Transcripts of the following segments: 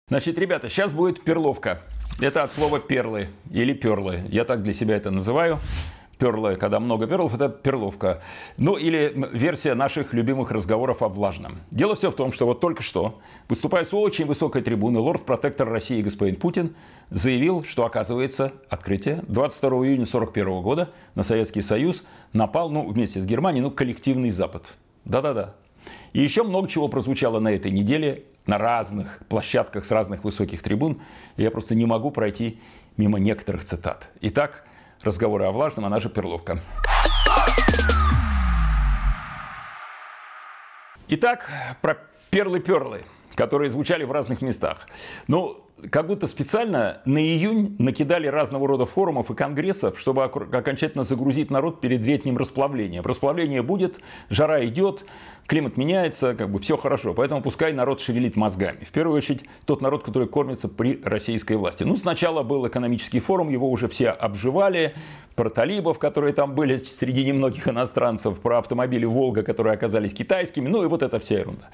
Значит, ребята, сейчас будет перловка. Это от слова перлы или перлы. Я так для себя это называю. Перлы, когда много перлов, это перловка. Ну, или версия наших любимых разговоров о влажном. Дело все в том, что вот только что, выступая с очень высокой трибуны, лорд-протектор России господин Путин заявил, что, оказывается, открытие 22 июня 1941 года на Советский Союз напал, вместе с Германией, коллективный Запад. Да-да-да. И еще много чего прозвучало на этой неделе на разных площадках с разных высоких трибун. Я просто не могу пройти мимо некоторых цитат. Итак, разговоры о влажном, она же перловка. Итак, про перлы-перлы, которые звучали в разных местах. Как будто специально на июнь накидали разного рода форумов и конгрессов, чтобы окончательно загрузить народ перед летним расплавлением. Расплавление будет, жара идет, климат меняется, все хорошо. Поэтому пускай народ шевелит мозгами. В первую очередь тот народ, который кормится при российской власти. Сначала был экономический форум, его уже все обживали. Про талибов, которые там были среди немногих иностранцев, про автомобили «Волга», которые оказались китайскими, и вот эта вся ерунда.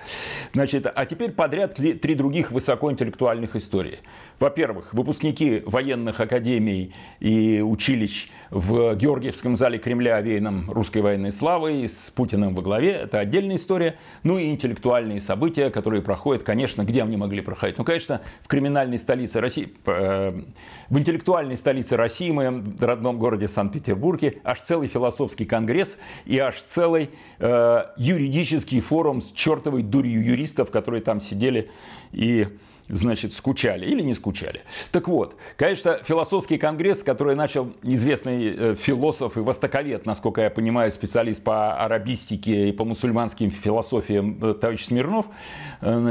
А теперь подряд три других высокоинтеллектуальных истории. Во-первых, выпускники военных академий и училищ в Георгиевском зале Кремля, овеянном русской военной славой, с Путиным во главе, это отдельная история. И интеллектуальные события, которые проходят, конечно, где они могли проходить? Конечно, в криминальной столице России, в интеллектуальной столице России, в моем родном городе Санкт-Петербурге, аж целый философский конгресс и аж целый юридический форум с чертовой дурью юристов, которые там сидели и скучали или не скучали. Так вот, конечно, философский конгресс, который начал известный философ и востоковед, насколько я понимаю, специалист по арабистике и по мусульманским философиям товарищ Смирнов, он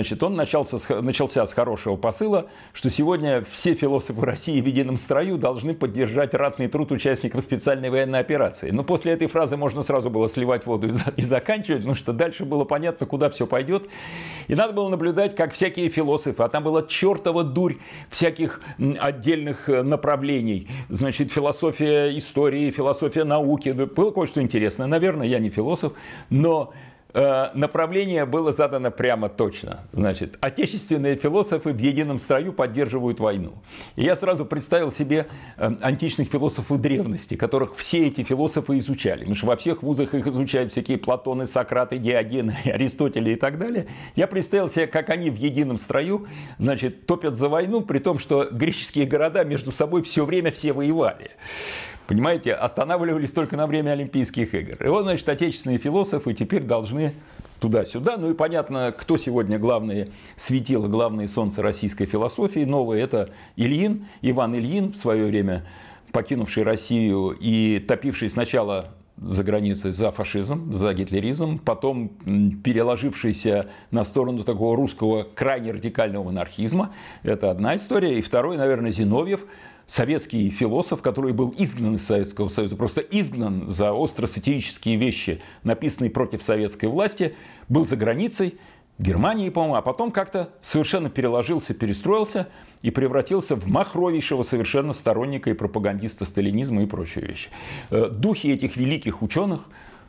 начался с хорошего посыла, что сегодня все философы России в едином строю должны поддержать ратный труд участников специальной военной операции. Но после этой фразы можно сразу было сливать воду и заканчивать, потому что дальше было понятно, куда все пойдет. И надо было наблюдать, как всякие философы, а там была чертова дурь всяких отдельных направлений. Философия истории, философия науки. Было кое-что интересное. Наверное, я не философ, но направление было задано прямо точно. Отечественные философы в едином строю поддерживают войну. И я сразу представил себе античных философов древности, которых все эти философы изучали. Потому что во всех вузах их изучают всякие Платоны, Сократы, Диогены, Аристотели и так далее. Я представил себе, как они в едином строю, топят за войну, при том, что греческие города между собой все время все воевали. Понимаете, останавливались только на время Олимпийских игр. И вот, отечественные философы теперь должны туда-сюда. И понятно, кто сегодня главные светила, главные солнце российской философии. Новое — это Ильин, Иван Ильин, в свое время покинувший Россию и топивший сначала за границей за фашизм, за гитлеризм, потом переложившийся на сторону такого русского крайне радикального монархизма. Это одна история. И второй, наверное, Зиновьев, советский философ, который был изгнан из Советского Союза, просто изгнан за остро-сатирические вещи, написанные против советской власти, был за границей, в Германии, по-моему, а потом как-то совершенно переложился, перестроился и превратился в махровейшего совершенно сторонника и пропагандиста сталинизма и прочие вещи. Духи этих великих ученых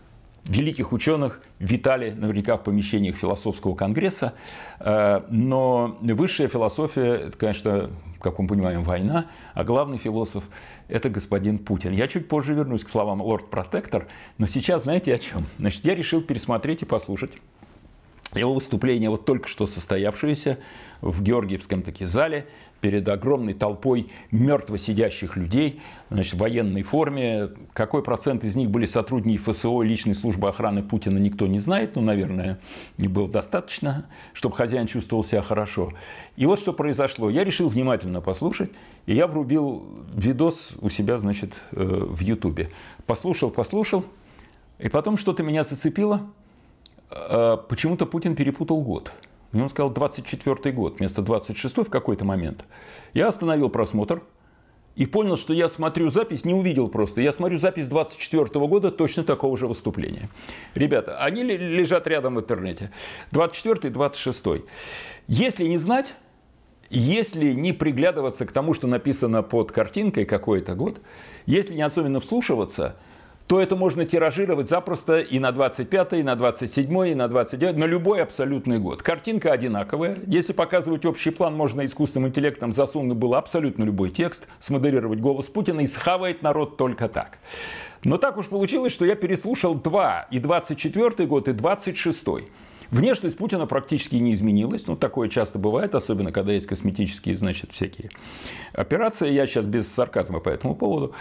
витали наверняка в помещениях философского конгресса, но высшая философия — это, конечно, как мы понимаем, война, а главный философ — это господин Путин. Я чуть позже вернусь к словам лорд-протектор, но сейчас знаете о чем? Я решил пересмотреть и послушать его выступление, вот только что состоявшееся в Георгиевском зале перед огромной толпой мертво сидящих людей, в военной форме. Какой процент из них были сотрудники ФСО, личной службы охраны Путина, никто не знает. наверное, не было достаточно, чтобы хозяин чувствовал себя хорошо. И вот что произошло. Я решил внимательно послушать, и я врубил видос у себя, в Ютубе. Послушал, и потом что-то меня зацепило. Почему-то Путин перепутал год. Он сказал 24-й год вместо 26-й в какой-то момент. Я остановил просмотр и понял, что я смотрю запись, не увидел просто. Я смотрю запись 24-го года точно такого же выступления. Ребята, они лежат рядом в интернете. 24-й, 26-й. Если не знать, если не приглядываться к тому, что написано под картинкой какой-то год, если не особенно вслушиваться, то это можно тиражировать запросто и на 25-й, и на 27-й, и на 29-й, на любой абсолютный год. Картинка одинаковая. Если показывать общий план, можно искусственным интеллектом засунуть было абсолютно любой текст, смоделировать голос Путина и схавает народ только так. Но так уж получилось, что я переслушал два, и 24-й год, и 26-й. Внешность Путина практически не изменилась. Ну, такое часто бывает, особенно когда есть косметические, значит, всякие операции. Я сейчас без сарказма по этому поводу.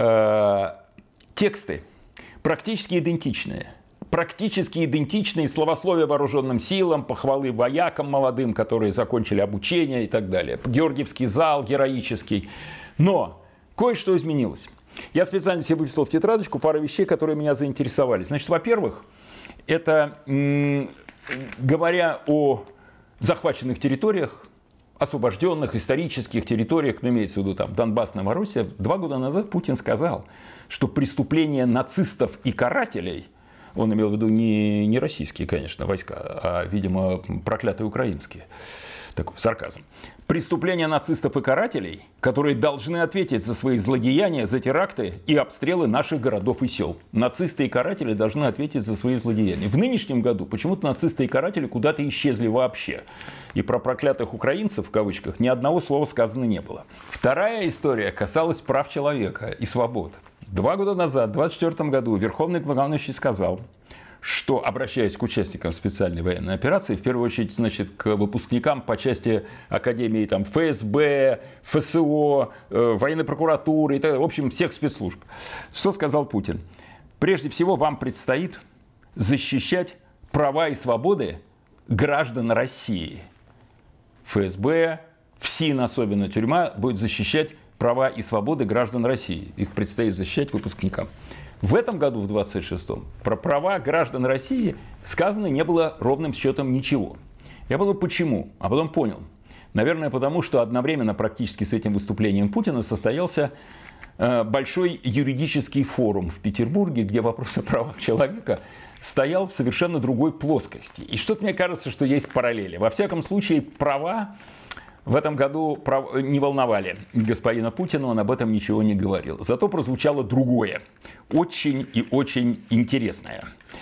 Тексты практически идентичные. Практически идентичные словословия вооруженным силам, похвалы воякам молодым, которые закончили обучение и так далее. Георгиевский зал героический. Но кое-что изменилось. Я специально себе выписал в тетрадочку пару вещей, которые меня заинтересовали. Значит, во-первых, это, говоря о захваченных территориях, освобожденных исторических территориях, ну, имеется в виду там Донбасс, Новороссия, 2 года назад Путин сказал, что преступления нацистов и карателей, он имел в виду не российские, конечно, войска, а, видимо, проклятые украинские, такой сарказм. Преступления нацистов и карателей, которые должны ответить за свои злодеяния, за теракты и обстрелы наших городов и сел. Нацисты и каратели должны ответить за свои злодеяния. В нынешнем году почему-то нацисты и каратели куда-то исчезли вообще. И про проклятых украинцев, в кавычках, ни одного слова сказано не было. Вторая история касалась прав человека и свобод. 2 года назад, в 2024 году, Верховный главнокомандующий сказал, что, обращаясь к участникам специальной военной операции, в первую очередь, значит, к выпускникам по части Академии там, ФСБ, ФСО, военной прокуратуры, и так далее, в общем, всех спецслужб. Что сказал Путин? Прежде всего, вам предстоит защищать права и свободы граждан России. ФСБ, ФСИН, особенно тюрьма, будет защищать права и свободы граждан России. Их предстоит защищать выпускникам. В этом году, в 26-м, про права граждан России сказано не было ровным счетом ничего. Я подумал, почему? А потом понял. Наверное, потому что одновременно практически с этим выступлением Путина состоялся большой юридический форум в Петербурге, где вопрос о правах человека стоял в совершенно другой плоскости. И что-то мне кажется, что есть параллели. Во всяком случае, права в этом году не волновали господина Путина, он об этом ничего не говорил. Зато прозвучало другое, очень и очень интересное.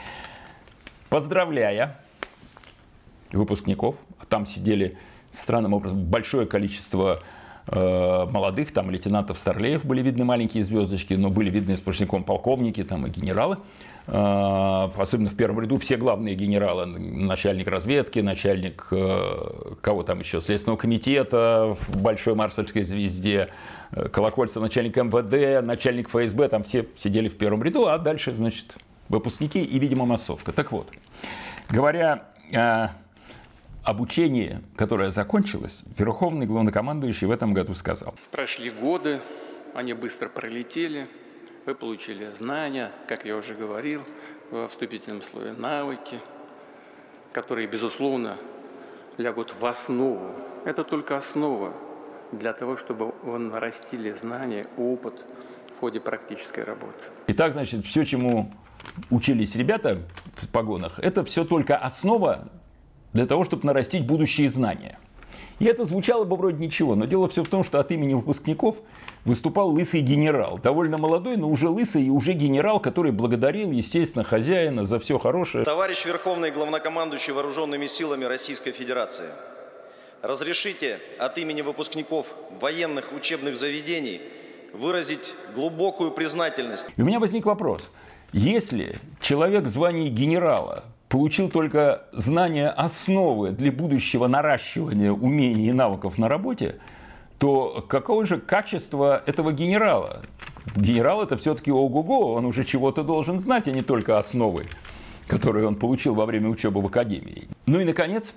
Поздравляя выпускников, там сидели странным образом большое количество молодых, там лейтенантов Старлеев были видны маленькие звездочки, но были видны сплошняком полковники там, и генералы. Особенно в первом ряду все главные генералы, начальник разведки, начальник, кого там еще, Следственного комитета в Большой Марсельской звезде, Колокольцев, начальник МВД, начальник ФСБ, там все сидели в первом ряду, а дальше, значит, выпускники и, видимо, массовка. Так вот, говоря о обучении, которое закончилось, Верховный главнокомандующий в этом году сказал. Прошли годы, они быстро пролетели. Вы получили знания, как я уже говорил, во вступительном слове навыки, которые, безусловно, лягут в основу. Это только основа для того, чтобы вы нарастили знания, опыт в ходе практической работы. Итак, значит, все, чему учились ребята в погонах, это все только основа для того, чтобы нарастить будущие знания. И это звучало бы вроде ничего, но дело все в том, что от имени выпускников выступал лысый генерал. Довольно молодой, но уже лысый и уже генерал, который благодарил, естественно, хозяина за все хорошее. Товарищ Верховный Главнокомандующий Вооруженными силами Российской Федерации, разрешите от имени выпускников военных учебных заведений выразить глубокую признательность. И у меня возник вопрос. Если человек в звании генерала получил только знания основы для будущего наращивания умений и навыков на работе, то какое же качество этого генерала? Генерал это все-таки ого-го, он уже чего-то должен знать, а не только основы, которые он получил во время учебы в академии. Ну и, наконец,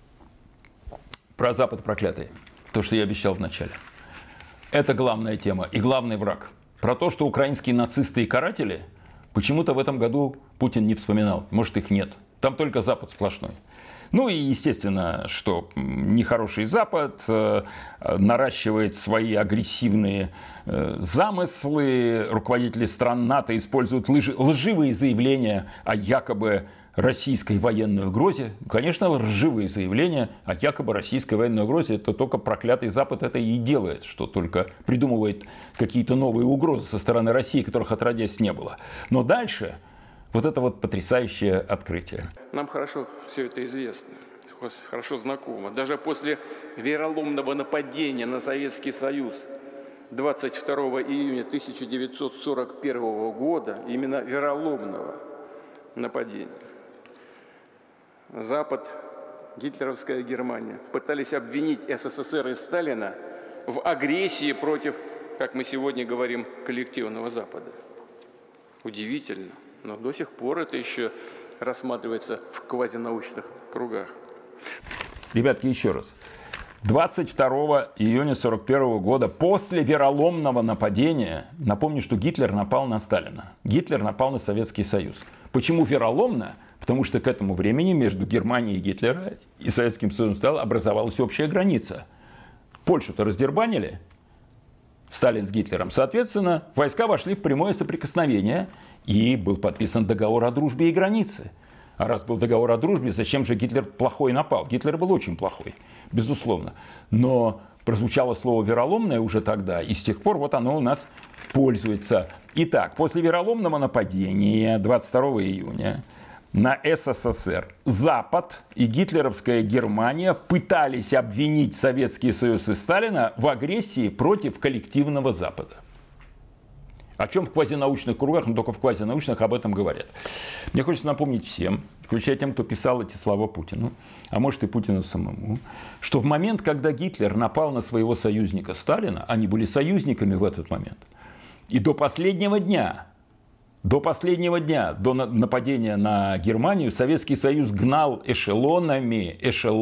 про Запад проклятый, то, что я обещал в начале. Это главная тема и главный враг. Про то, что украинские нацисты и каратели почему-то в этом году Путин не вспоминал. Может, их нет. Там только Запад сплошной. Ну и естественно, что нехороший Запад наращивает свои агрессивные замыслы. Руководители стран НАТО используют лживые заявления о якобы российской военной угрозе. Конечно, лживые заявления о якобы российской военной угрозе. Это только проклятый Запад это и делает, что только придумывает какие-то новые угрозы со стороны России, которых отродясь не было. Но дальше вот это вот потрясающее открытие. Нам хорошо все это известно, хорошо знакомо. Даже после вероломного нападения на Советский Союз 22 июня 1941 года, именно вероломного нападения, Запад, гитлеровская Германия пытались обвинить СССР и Сталина в агрессии против, как мы сегодня говорим, коллективного Запада. Удивительно, но до сих пор это еще рассматривается в квазинаучных кругах. Ребятки, еще раз. 22 июня 1941 года, после вероломного нападения, напомню, что Гитлер напал на Сталина. Гитлер напал на Советский Союз. Почему вероломно? Потому что к этому времени между Германией Гитлера и Советским Союзом образовалась общая граница. Польшу-то раздербанили, Сталин с Гитлером. Соответственно, войска вошли в прямое соприкосновение, и был подписан договор о дружбе и границе. А раз был договор о дружбе, зачем же Гитлер плохой напал? Гитлер был очень плохой, безусловно. Но прозвучало слово «вероломное» уже тогда, и с тех пор вот оно у нас пользуется. Итак, после вероломного нападения 22 июня на СССР Запад и гитлеровская Германия пытались обвинить Советский Союз и Сталина в агрессии против коллективного Запада. О чем в квазинаучных кругах, но только в квазинаучных об этом говорят. Мне хочется напомнить всем, включая тем, кто писал эти слова Путину, а может и Путину самому, что в момент, когда Гитлер напал на своего союзника Сталина, они были союзниками в этот момент. И до последнего дня, до нападения на Германию, Советский Союз гнал эшелонами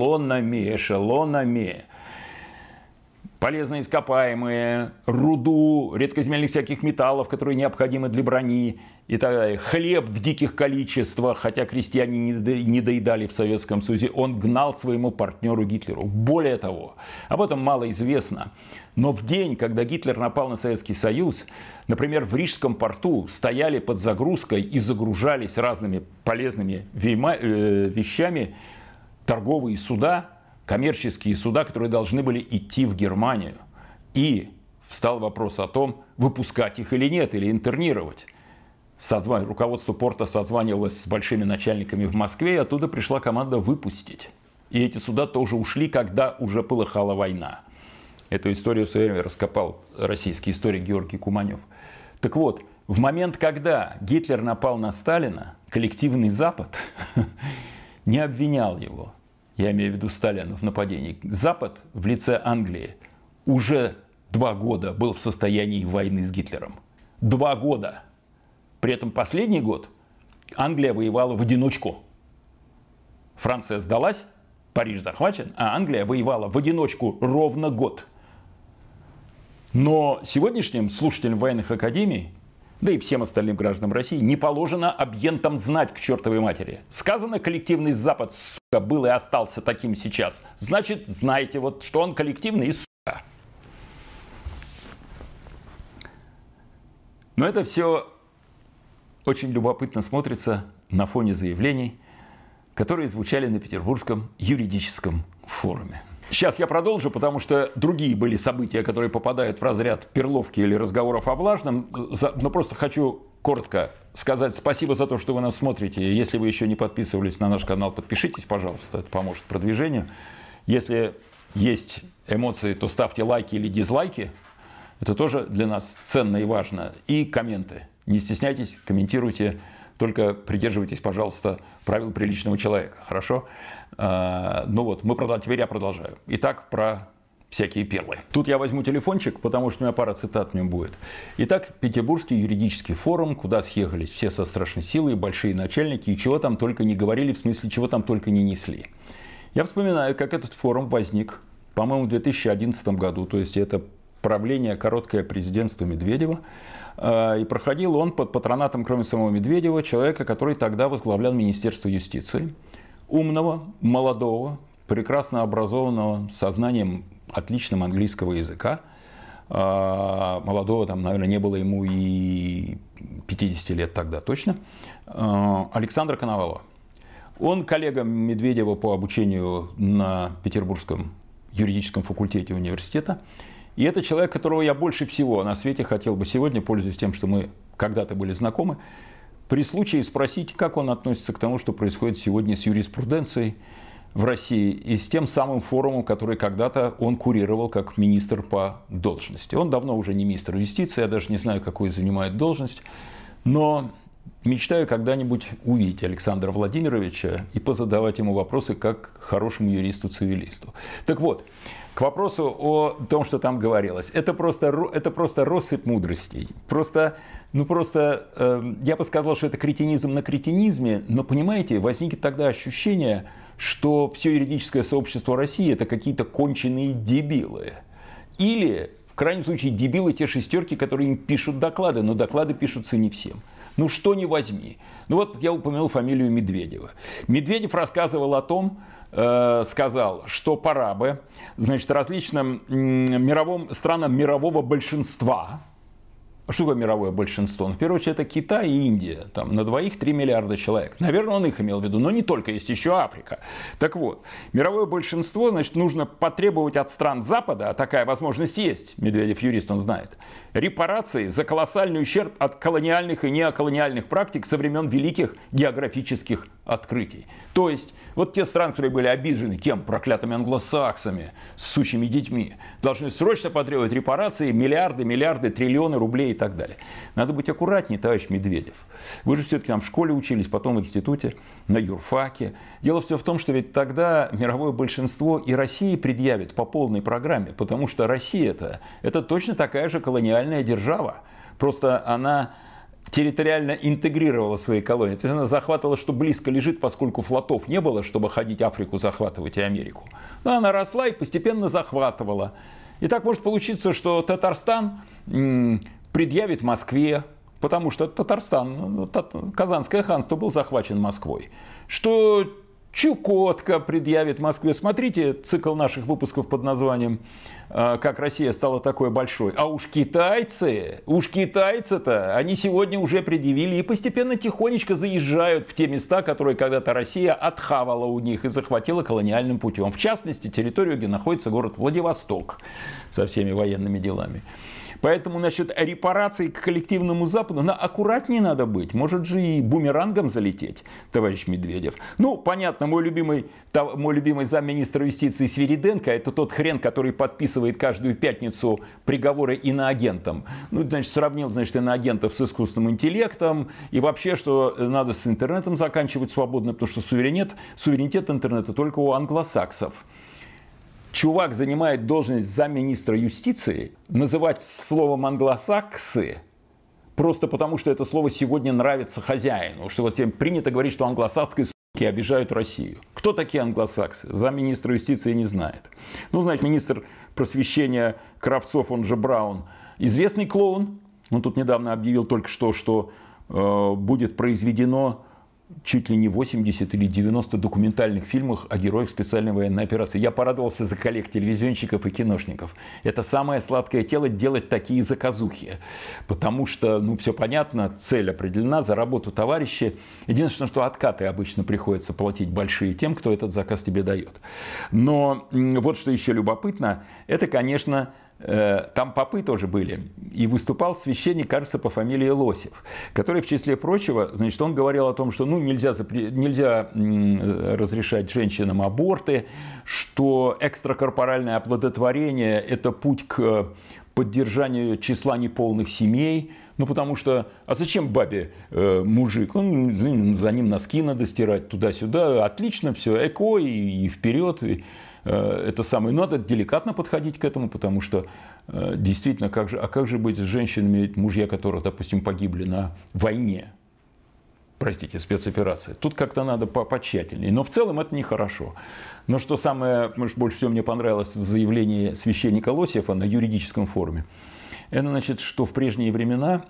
полезные ископаемые, руду, редкоземельных всяких металлов, которые необходимы для брони и так далее. Хлеб в диких количествах, хотя крестьяне не доедали в Советском Союзе, он гнал своему партнеру Гитлеру. Более того, об этом мало известно, но в день, когда Гитлер напал на Советский Союз, например, в Рижском порту стояли под загрузкой и загружались разными полезными вещами торговые суда, коммерческие суда, которые должны были идти в Германию. И встал вопрос о том, выпускать их или нет, или интернировать. Руководство порта созванивалось с большими начальниками в Москве, и оттуда пришла команда выпустить. И эти суда тоже ушли, когда уже полыхала война. Эту историю в свое время раскопал российский историк Георгий Куманев. Так вот, в момент, когда Гитлер напал на Сталина, коллективный Запад не обвинял его. Я имею в виду Сталина в нападении. Запад в лице Англии уже 2 года был в состоянии войны с Гитлером. 2 года. При этом последний год Англия воевала в одиночку. Франция сдалась, Париж захвачен, а Англия воевала в одиночку ровно год. Но сегодняшним слушателям военных академий, да и всем остальным гражданам России, не положено абьентам знать к чертовой матери. Сказано, коллективный Запад, сука, был и остался таким сейчас. Значит, знаете, вот, что он коллективный и сука. Но это все очень любопытно смотрится на фоне заявлений, которые звучали на Петербургском юридическом форуме. Сейчас я продолжу, потому что другие были события, которые попадают в разряд перловки или разговоров о влажном. Но просто хочу коротко сказать спасибо за то, что вы нас смотрите. Если вы еще не подписывались на наш канал, подпишитесь, пожалуйста. Это поможет продвижению. Если есть эмоции, то ставьте лайки или дизлайки. Это тоже для нас ценно и важно. И комменты. Не стесняйтесь, комментируйте. Только придерживайтесь, пожалуйста, правил приличного человека. Хорошо? Ну вот, теперь я продолжаю. Итак, про всякие перлы. Тут я возьму телефончик, потому что у меня пара цитат в нем будет. Итак, Петербургский юридический форум, куда съехались все со страшной силой, большие начальники, и чего там только не говорили, в смысле, чего там только не несли. Я вспоминаю, как этот форум возник, по-моему, в 2011 году, то есть это правление короткое президентства Медведева. И проходил он под патронатом, кроме самого Медведева, человека, который тогда возглавлял Министерство юстиции. Умного, молодого, прекрасно образованного, со знанием отличным английского языка. Молодого, там, наверное, не было ему и 50 лет тогда точно. Александра Коновалова. Он коллега Медведева по обучению на Петербургском юридическом факультете университета. И это человек, которого я больше всего на свете хотел бы сегодня, пользуясь тем, что мы когда-то были знакомы, при случае спросить, как он относится к тому, что происходит сегодня с юриспруденцией в России и с тем самым форумом, который когда-то он курировал как министр по должности. Он давно уже не министр юстиции, я даже не знаю, какую занимает должность, но мечтаю когда-нибудь увидеть Александра Владимировича и позадавать ему вопросы как хорошему юристу-цивилисту. Так вот, к вопросу о том, что там говорилось. Это просто россыпь мудростей. Я бы сказал, что это кретинизм на кретинизме, но, понимаете, возникнет тогда ощущение, что все юридическое сообщество России – это какие-то конченые дебилы. Или, в крайнем случае, дебилы те шестерки, которые им пишут доклады, но доклады пишутся не всем. Ну что ни возьми. Ну вот я упомянул фамилию Медведева. Медведев рассказывал о том, сказал, что пора бы, значит, различным странам мирового большинства. Что такое мировое большинство? Ну, в первую очередь, это Китай и Индия. Там на двоих 3 миллиарда человек. Наверное, он их имел в виду, но не только, есть еще Африка. Так вот, мировое большинство, значит, нужно потребовать от стран Запада, а такая возможность есть, Медведев юрист, он знает, репарации за колоссальный ущерб от колониальных и неоколониальных практик со времен великих географических открытий. То есть, вот те страны, которые были обижены кем? Проклятыми англосаксами, с сущими детьми, должны срочно потребовать репарации, миллиарды, триллионы рублей и так далее. Надо быть аккуратнее, товарищ Медведев. Вы же все-таки там в школе учились, потом в институте, на юрфаке. Дело все в том, что ведь тогда мировое большинство и России предъявит по полной программе, потому что Россия это точно такая же колониальная держава. Просто она территориально интегрировала свои колонии. То есть она захватывала, что близко лежит, поскольку флотов не было, чтобы ходить Африку захватывать и Америку. Но она росла и постепенно захватывала. И так может получиться, что Татарстан предъявит Москве, потому что Татарстан, Казанское ханство был захвачен Москвой, что Чукотка предъявит Москве. Смотрите цикл наших выпусков под названием «Как Россия стала такой большой». А уж китайцы-то, они сегодня уже предъявили и постепенно тихонечко заезжают в те места, которые когда-то Россия отхавала у них и захватила колониальным путем. В частности, территорию, где находится город Владивосток со всеми военными делами. Поэтому насчет репараций к коллективному Западу аккуратнее надо быть. Может же и бумерангом залететь, товарищ Медведев. Ну, понятно, мой любимый замминистра юстиции Свириденко – это тот хрен, который подписывает каждую пятницу приговоры иноагентам. Ну, значит, сравнил, значит, иноагентов с искусственным интеллектом. И вообще, что надо с интернетом заканчивать свободно, потому что суверенитет интернета только у англосаксов. Чувак занимает должность замминистра юстиции, называть словом англосаксы просто потому, что это слово сегодня нравится хозяину. Что вот им принято говорить, что англосаксы суки обижают Россию. Кто такие англосаксы? Замминистра юстиции не знает. Ну, значит, министр просвещения Кравцов, он же Браун, известный клоун. Он тут недавно объявил только что будет произведено чуть ли не 80 или 90 документальных фильмов о героях специальной военной операции. Я порадовался за коллег телевизионщиков и киношников. Это самое сладкое дело — делать такие заказухи. Потому что, ну, все понятно, цель определена, за работу товарищи. Единственное, что откаты обычно приходится платить большие тем, кто этот заказ тебе дает. Но вот что еще любопытно, это, конечно, там попы тоже были. И выступал священник, кажется, по фамилии Лосев, который, в числе прочего, значит, он говорил о том, что нельзя разрешать женщинам аборты, что экстракорпоральное оплодотворение – это путь к поддержанию числа неполных семей. Ну, потому что, а зачем бабе мужик? За ним носки надо стирать туда-сюда. Отлично все, эко и вперед. Это самое. Надо деликатно подходить к этому, потому что действительно, как же быть с женщинами, мужья которых, допустим, погибли на войне? Простите, спецоперация. Тут как-то надо потщательнее. Но в целом это нехорошо. Но что самое, может, больше всего мне понравилось в заявлении священника Лосева на юридическом форуме, это значит, что в прежние времена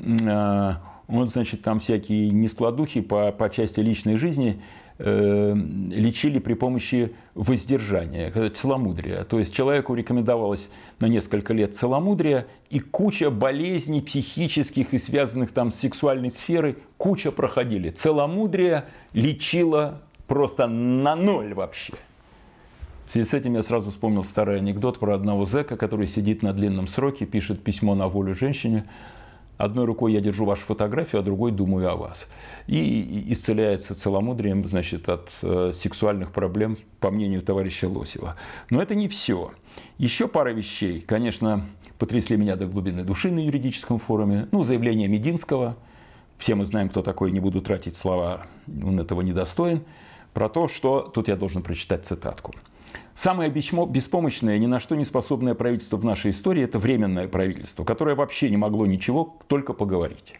он, значит, там всякие нескладухи по части личной жизни лечили при помощи воздержания, целомудрия. То есть человеку рекомендовалось на несколько лет целомудрия, и куча болезней психических и связанных там с сексуальной сферой, куча проходили. Целомудрие лечило просто на ноль вообще. В связи с этим я сразу вспомнил старый анекдот про одного зэка, который сидит на длинном сроке, пишет письмо на волю женщине. Одной рукой я держу вашу фотографию, а другой думаю о вас. И исцеляется целомудрием, значит, от сексуальных проблем, по мнению товарища Лосева. Но это не все. Еще пара вещей, конечно, потрясли меня до глубины души на юридическом форуме. Ну, заявление Мединского. Все мы знаем, кто такой, не буду тратить слова, он этого недостоин. Про то, что... Тут я должен прочитать цитатку. Самое беспомощное, ни на что не способное правительство в нашей истории – это временное правительство, которое вообще не могло ничего, только поговорить.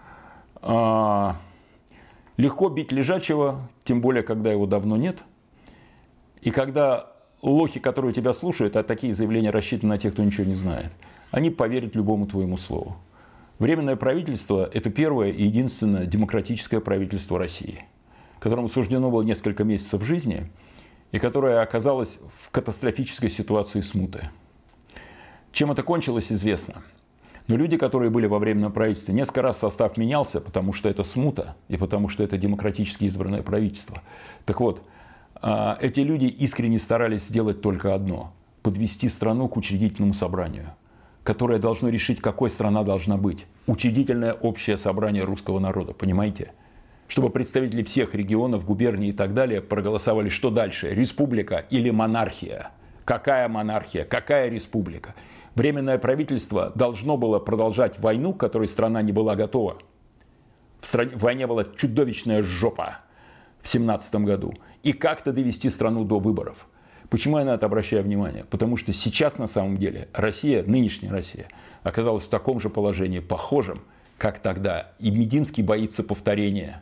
Легко бить лежачего, тем более, когда его давно нет. И когда лохи, которые тебя слушают, а такие заявления рассчитаны на тех, кто ничего не знает, они поверят любому твоему слову. Временное правительство – это первое и единственное демократическое правительство России, которому суждено было несколько месяцев жизни – и которая оказалась в катастрофической ситуации смуты. Чем это кончилось, известно. Но люди, которые были во временном правительстве, несколько раз состав менялся, потому что это смута и потому что это демократически избранное правительство. Так вот, эти люди искренне старались сделать только одно – подвести страну к учредительному собранию, которое должно решить, какой страна должна быть. Учредительное общее собрание русского народа, понимаете? Чтобы представители всех регионов, губерний и так далее проголосовали, что дальше, республика или монархия. Какая монархия, какая республика? Временное правительство должно было продолжать войну, к которой страна не была готова. В войне была чудовищная жопа в 1917 году. И как-то довести страну до выборов. Почему я на это обращаю внимание? Потому что сейчас на самом деле Россия, нынешняя Россия, оказалась в таком же положении, похожем, как тогда. И Мединский боится повторения.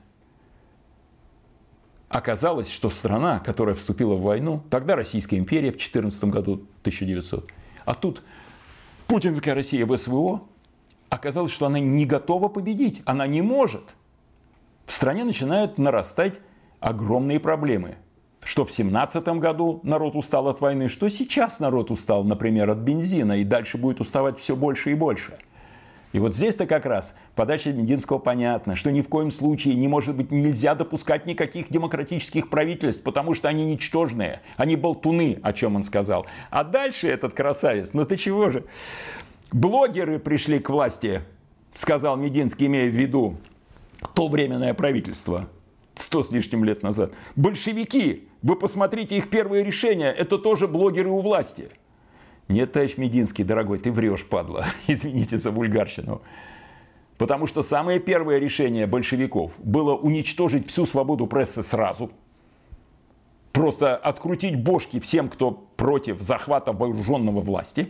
Оказалось, что страна, которая вступила в войну, тогда Российская империя в 14 году, 1900, а тут путинская Россия в СВО, оказалось, что она не готова победить, она не может. В стране начинают нарастать огромные проблемы. Что в 1917 году народ устал от войны, что сейчас народ устал, например, от бензина, и дальше будет уставать все больше и больше. И вот здесь-то как раз подача Мединского понятна, что ни в коем случае не может быть, нельзя допускать никаких демократических правительств, потому что они ничтожные, они болтуны, о чем он сказал. А дальше этот красавец, ну ты чего же? Блогеры пришли к власти, сказал Мединский, имея в виду то временное правительство 100 с лишним лет назад. Большевики, вы посмотрите их первые решения, это тоже блогеры у власти. Нет, товарищ Мединский, дорогой, ты врешь, падла. Извините за вульгарщину. Потому что самое первое решение большевиков было уничтожить всю свободу прессы сразу. Просто открутить бошки всем, кто против захвата вооруженного власти.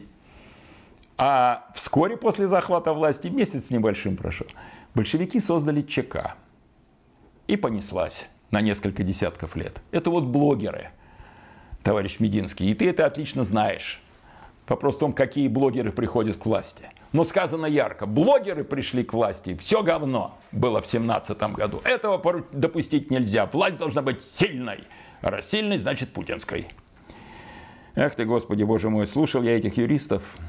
А вскоре после захвата власти, месяц с небольшим прошел, большевики создали ЧК. И понеслась на несколько десятков лет. Это вот блогеры, товарищ Мединский. И ты это отлично знаешь. Вопрос в том, какие блогеры приходят к власти. Но сказано ярко, блогеры пришли к власти, все говно было в 1917 году. Этого допустить нельзя, власть должна быть сильной. А раз сильной, значит путинской. Эх ты, Господи, Боже мой, слушал я этих юристов.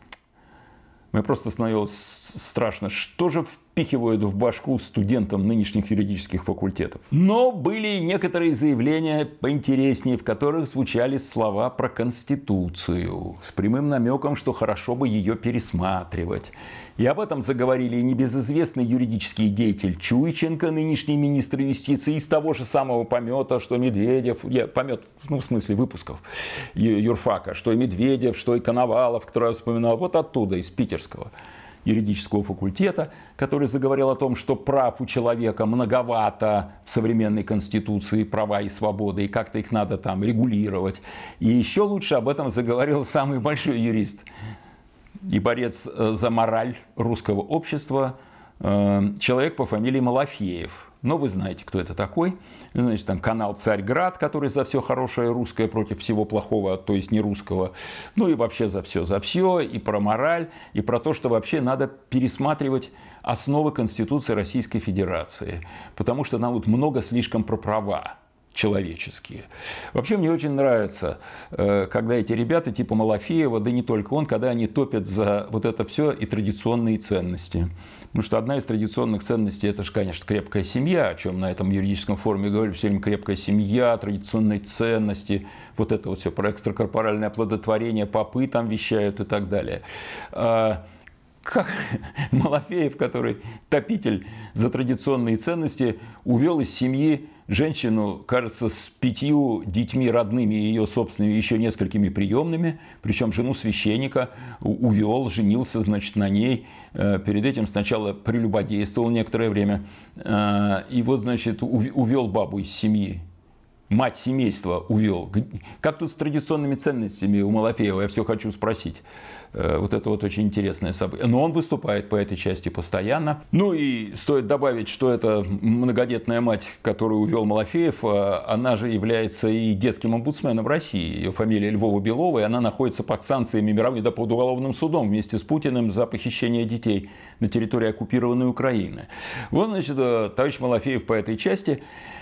Мне просто становилось страшно, что же впихивают в башку студентам нынешних юридических факультетов. Но были и некоторые заявления поинтереснее, в которых звучали слова про Конституцию, с прямым намеком, что хорошо бы ее пересматривать. И об этом заговорили и небезызвестный юридический деятель Чуйченко, нынешний министр юстиции, из того же самого помета, что Медведев, помет, ну в смысле выпусков юрфака, что и Медведев, что и Коновалов, который я вспоминал, вот оттуда, из питерского юридического факультета, который заговорил о том, что прав у человека многовато в современной Конституции, права и свободы, и как-то их надо там регулировать. И еще лучше об этом заговорил самый большой юрист и борец за мораль русского общества, человек по фамилии Малафеев. Но вы знаете, кто это такой. Значит, там канал «Царьград», который за все хорошее русское против всего плохого, то есть не русского. Ну и вообще за все, и про мораль, и про то, что вообще надо пересматривать основы Конституции Российской Федерации. Потому что нам вот много слишком про права. человеческие. Вообще мне очень нравится, когда эти ребята типа Малафеева, да не только он, когда они топят за вот это все и традиционные ценности. Потому что одна из традиционных ценностей – это же, конечно, крепкая семья, о чем на этом юридическом форуме говорю все время: крепкая семья, традиционные ценности, вот это вот все про экстракорпоральное оплодотворение, попы там вещают и так далее. Как Малафеев, который топитель за традиционные ценности, увел из семьи женщину, кажется, с 5 детьми родными, ее собственными, еще несколькими приемными, причем жену священника увел, женился, значит, на ней. Перед этим сначала прелюбодействовал некоторое время. И вот, значит, увел бабу из семьи. Мать семейства увел. Как тут с традиционными ценностями у Малафеева? Я все хочу спросить. Вот это вот очень интересное событие. Но он выступает по этой части постоянно. Ну и стоит добавить, что это многодетная мать, которую увел Малафеев, она же является и детским омбудсменом России. Ее фамилия Львова-Белова, и она находится под санкциями мировым, да, под уголовным судом вместе с Путиным за похищение детей на территории оккупированной Украины. Вот, значит, товарищ Малафеев по этой части.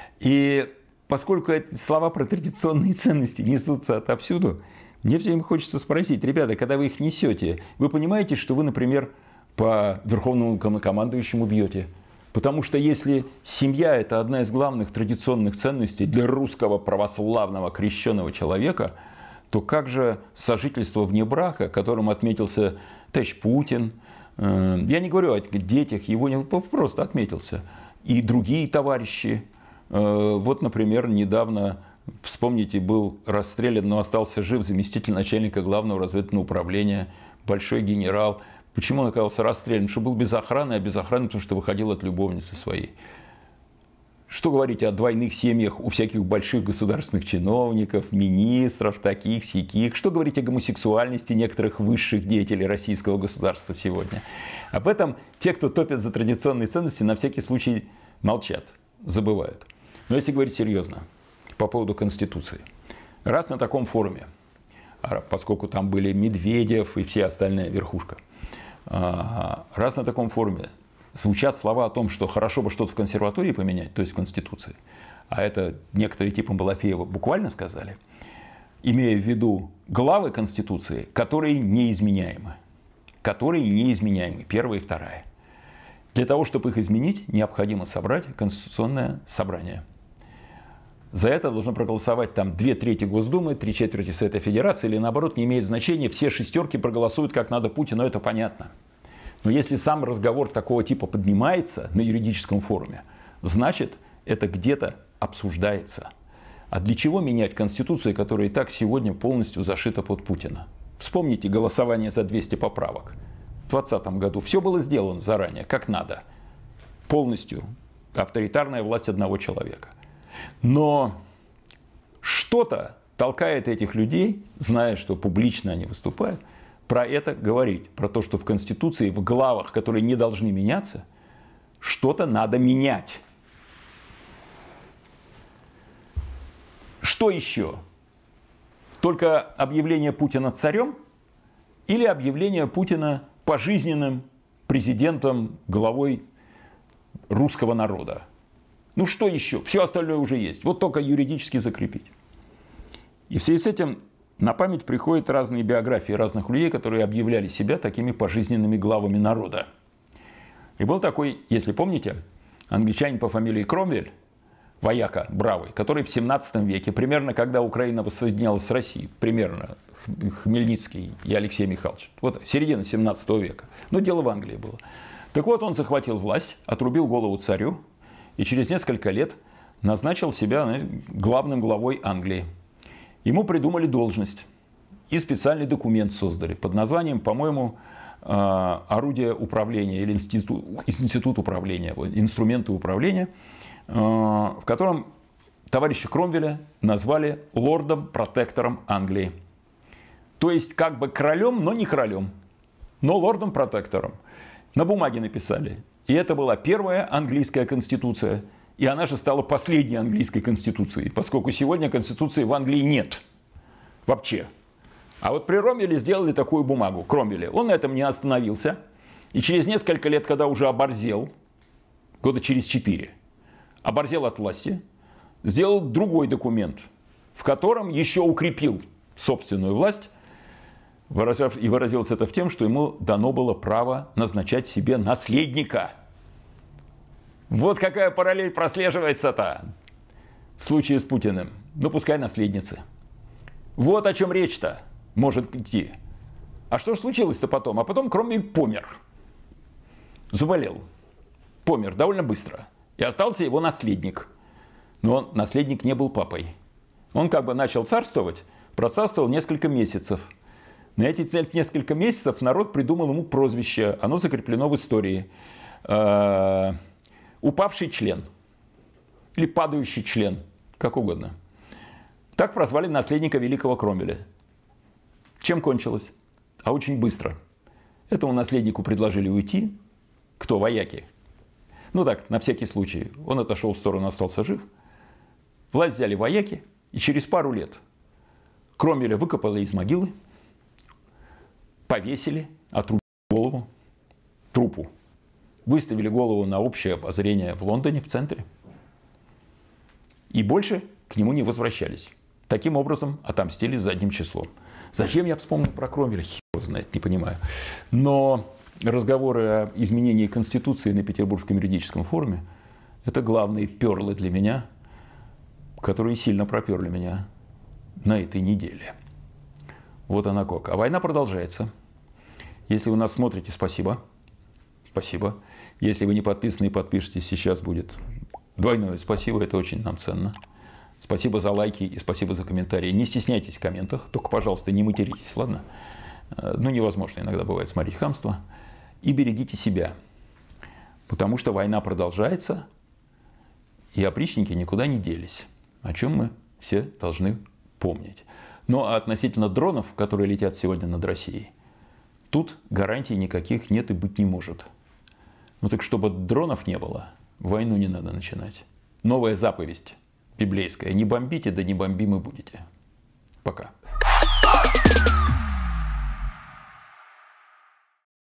И поскольку эти слова про традиционные ценности несутся отовсюду, мне все время хочется спросить: ребята, когда вы их несете, вы понимаете, что вы, например, по верховному главнокомандующему бьете? Потому что если семья – это одна из главных традиционных ценностей для русского православного крещенного человека, то как же сожительство вне брака, которым отметился товарищ Путин? Я не говорю о детях, его не просто отметился. И другие товарищи. Вот, например, недавно, вспомните, был расстрелян, но остался жив заместитель начальника главного разведывательного управления, большой генерал. Почему он оказался расстрелян? Потому что был без охраны, а без охраны, потому что выходил от любовницы своей. Что говорить о двойных семьях у всяких больших государственных чиновников, министров, таких, сяких? Что говорить о гомосексуальности некоторых высших деятелей российского государства сегодня? Об этом те, кто топят за традиционные ценности, на всякий случай молчат, забывают. Но если говорить серьезно по поводу Конституции, раз на таком форуме, поскольку там были Медведев и вся остальная верхушка, раз на таком форуме звучат слова о том, что хорошо бы что-то в консерватории поменять, то есть в Конституции, а это некоторые типа Малафеева буквально сказали, имея в виду главы Конституции, которые неизменяемы. Которые неизменяемы, первая и вторая. Для того, чтобы их изменить, необходимо собрать Конституционное собрание. За это должно проголосовать там 2/3 Госдумы, 3/4 Совета Федерации, или наоборот, не имеет значения, все шестерки проголосуют как надо Путину, это понятно. Но если сам разговор такого типа поднимается на юридическом форуме, значит, это где-то обсуждается. А для чего менять Конституцию, которая и так сегодня полностью зашита под Путина? Вспомните голосование за 200 поправок. В 2020 году все было сделано заранее, как надо. Полностью авторитарная власть одного человека. Но что-то толкает этих людей, зная, что публично они выступают, про это говорить. Про то, что в Конституции, в главах, которые не должны меняться, что-то надо менять. Что еще? Только объявление Путина царем или объявление Путина пожизненным президентом, главой русского народа? Ну что еще? Все остальное уже есть. Вот только юридически закрепить. И в связи с этим на память приходят разные биографии разных людей, которые объявляли себя такими пожизненными главами народа. И был такой, если помните, англичанин по фамилии Кромвель, вояка бравый, который в 17 веке, примерно когда Украина воссоединялась с Россией, примерно Хмельницкий и Алексей Михайлович, вот середина 17 века, но дело в Англии было. Так вот, он захватил власть, отрубил голову царю и через несколько лет назначил себя главным главой Англии. Ему придумали должность и специальный документ создали под названием, по-моему, орудие управления или институт управления, инструменты управления, в котором товарища Кромвеля назвали лордом-протектором Англии. То есть как бы королем, но не королем, но лордом-протектором. На бумаге написали. И это была первая английская конституция. И она же стала последней английской конституцией, поскольку сегодня конституции в Англии нет вообще. А вот при Кромвеле сделали такую бумагу. Кромвеле. Он на этом не остановился. И через несколько лет, когда уже оборзел, года через 4, оборзел от власти, сделал другой документ, в котором еще укрепил собственную власть и выразился это в тем, что ему дано было право назначать себе наследника. Вот какая параллель прослеживается-то в случае с Путиным. Ну, пускай наследницы. Вот о чем речь-то может идти. А что же случилось-то потом? А потом Кромвель помер. Заболел. Помер довольно быстро. И остался его наследник. Но наследник не был папой. Он как бы начал царствовать, процарствовал несколько месяцев. На эти несколько месяцев народ придумал ему прозвище. Оно закреплено в истории. Упавший член. Или падающий член. Как угодно. Так прозвали наследника великого Кромвеля. Чем кончилось? А очень быстро. Этому наследнику предложили уйти. Кто? Вояки. Ну так, на всякий случай. Он отошел в сторону, остался жив. Власть взяли вояки. И через пару лет Кромвеля выкопали из могилы. Повесили, отрубили голову. Трупу. Выставили голову на общее обозрение в Лондоне, в центре. И больше к нему не возвращались. Таким образом отомстили задним числом. Зачем я вспомнил про Кромвеля? Хер его знает, не понимаю. Но разговоры о изменении Конституции на Петербургском юридическом форуме – это главные перлы для меня, которые сильно проперли меня на этой неделе. Вот она как. А война продолжается. Если вы нас смотрите, спасибо. Спасибо. Если вы не подписаны и подпишетесь, сейчас будет двойное спасибо. Это очень нам ценно. Спасибо за лайки и спасибо за комментарии. Не стесняйтесь в комментах. Только, пожалуйста, не материтесь, ладно? Ну, невозможно иногда бывает смотреть хамство. И берегите себя. Потому что война продолжается. И опричники никуда не делись. О чем мы все должны помнить. Ну, а относительно дронов, которые летят сегодня над Россией, тут гарантий никаких нет и быть не может. Ну так чтобы дронов не было, войну не надо начинать. Новая заповедь библейская. Не бомбите, да не бомбимы будете. Пока.